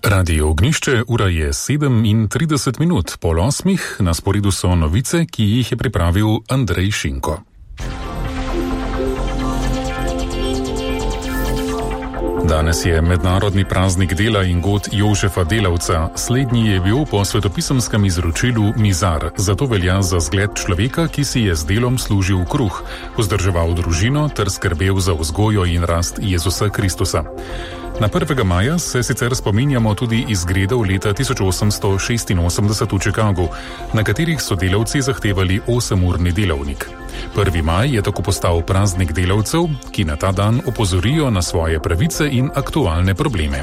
Radio Ognjišče, ura je 37 minut, 7:30, na sporedu so novice, ki jih je pripravil Andrej Šinko. Danes je mednarodni praznik dela in god Jožefa Delavca. Slednji je bil po svetopisemskem izročilu mizar, zato velja za zgled človeka, ki si je z delom služil kruh, vzdrževal družino ter skrbel za vzgojo in rast Jezusa Kristusa. Na 1. maja se sicer spominjamo tudi izgredov leta 1886 v Chicagu, na katerih so delavci zahtevali 8-urni delovnik. 1. maj je tako postal praznik delavcev, ki na ta dan opozorijo na svoje pravice in aktualne probleme.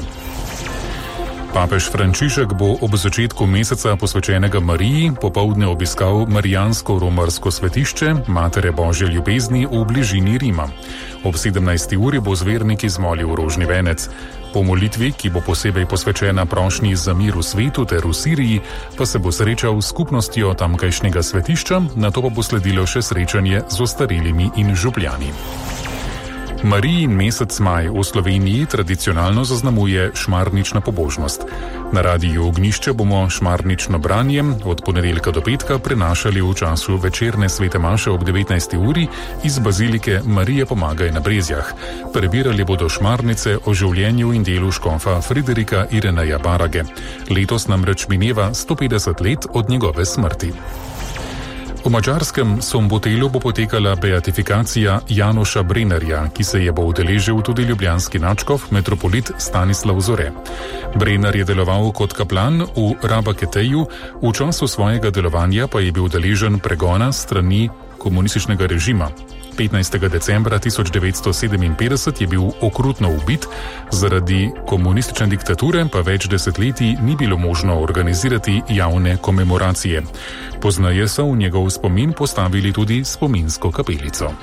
Papež Frančišek bo ob začetku meseca posvečenega Mariji popoldne obiskal marijansko-romarsko svetišče Matere Božje ljubezni v bližini Rima. Ob 17. uri bo zverniki zmolil rožni venec. Po molitvi, ki bo posebej posvečena prošnji za mir v svetu ter v Siriji, pa se bo srečal s skupnostjo tamkajšnjega svetišča, nato pa bo sledilo še srečanje z ostarelimi in župljani. Marijin mesec maj v Sloveniji tradicionalno zaznamuje šmarnična pobožnost. Na Radiu Ognjišče bomo šmarnično branje od ponedeljka do petka prenašali v času večerne svete maše ob 19. uri iz bazilike Marije Pomagaj na Brezjah. Prebirali bodo šmarnice o življenju in delu škofa Friderika Ireneja Barage. Letos namreč mineva 150 let od njegove smrti. V madžarskem Sombotelu bo potekala beatifikacija Janoša Brennerja, ki se je bo udeležil tudi ljubljanski nadškof metropolit Stanislav Zore. Brenner je deloval kot kaplan v Rabaketeju, v času svojega delovanja pa je bil deležen pregona strani komunističnega režima. 15. decembra 1957 je bil okrutno ubit, zaradi komunistične diktature pa več desetletij ni bilo možno organizirati javne komemoracije. Poznaje so v njegov spomin postavili tudi spominsko kapelico.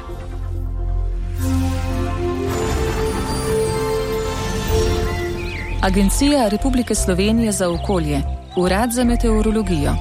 Agencija Republike Slovenije za okolje, Urad za meteorologijo.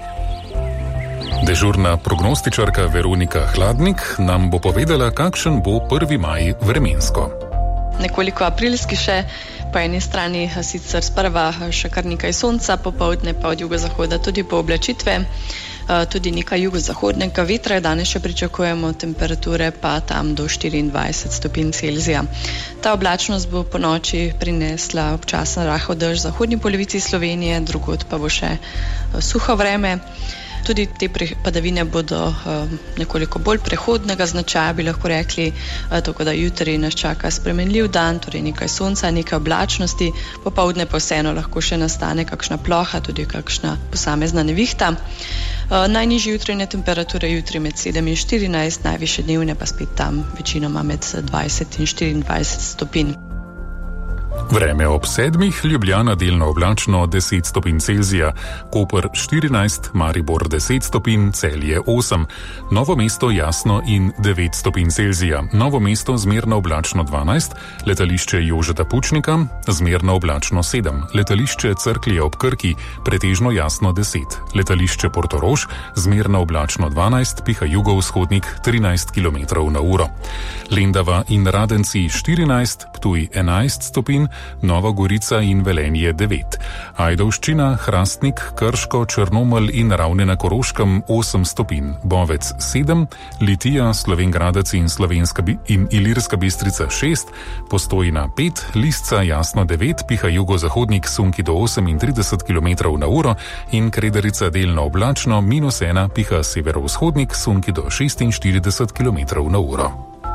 Dežurna prognostičarka Veronika Hladnik nam bo povedala, kakšen bo 1. maj vremensko. Nekoliko aprilski še, po eni strani sicer sprva še kar nekaj sonca, popoldne pa od jugozahoda tudi pooblačitve, tudi nekaj jugozahodnega vetra. Danes še pričakujemo temperature pa tam do 24 stopinj Celzija. Ta oblačnost bo po noči prinesla občasno rahel dež v zahodni polovici Slovenije, drugod pa bo še suho vreme. Tudi te padavine bodo nekoliko bolj prehodnega značaja, bi lahko rekli, tako da jutri nas čaka spremenljiv dan, torej nekaj sonca, nekaj oblačnosti, popoldne pa vseeno lahko še nastane kakšna ploha, tudi kakšna posamezna nevihta. Najnižje jutranje temperature jutri med 7 in 14, najvišje dnevne pa spet tam večinoma med 20 in 24 stopinj. Vreme ob 7, Ljubljana delno oblačno 10 stopinj Celzija, Koper 14, Maribor 10 stopinj, Celje 8, Novo mesto jasno in 9 stopinj Celzija, Novo mesto zmerno oblačno 12, letališče Jožeta Pučnika zmerno oblačno 7, letališče Cerklje ob Krki pretežno jasno 10, letališče Portorož zmerno oblačno 12, piha jugovzhodnik 13 km/h. Lendava in Radenci 14, Ptuj 11 stopinj, Nova Gorica in Velenje 9. Ajdovščina, Hrastnik, Krško, Črnomelj in Ravne na Koroškem 8 stopinj. Bovec 7, Litija, Slovenj Gradec in Ilirska Bistrica 6, Postojna 5, Lisca jasno 9, piha jugozahodnik sunki do 38 km/h in Krederica delno oblačno -1, piha severovzhodnik sunki do 46 km/h.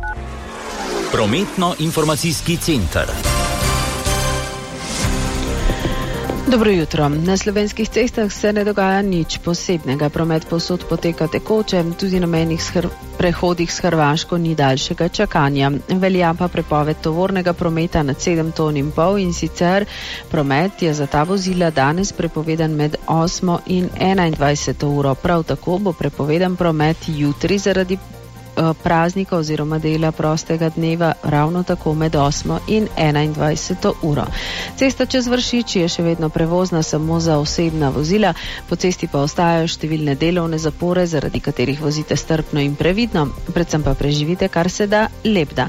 Prometno-informacijski center. Dobro jutro. Na slovenskih cestah se ne dogaja nič posebnega. Promet povsod poteka tekoče, tudi na mejnih prehodih s Hrvaško ni daljšega čakanja. Velja pa prepoved tovornega prometa nad 7,5 ton in sicer promet je za ta vozila danes prepovedan med 8 in 21 uro. Prav tako bo prepovedan promet jutri zaradi praznika oziroma dela prostega dneva ravno tako med 8 in 21 uro. Cesta čez Vršič je še vedno prevozna samo za osebna vozila, po cesti pa ostajajo številne delovne zapore, zaradi katerih vozite strpno in previdno, predvsem pa preživite kar se da lep dan.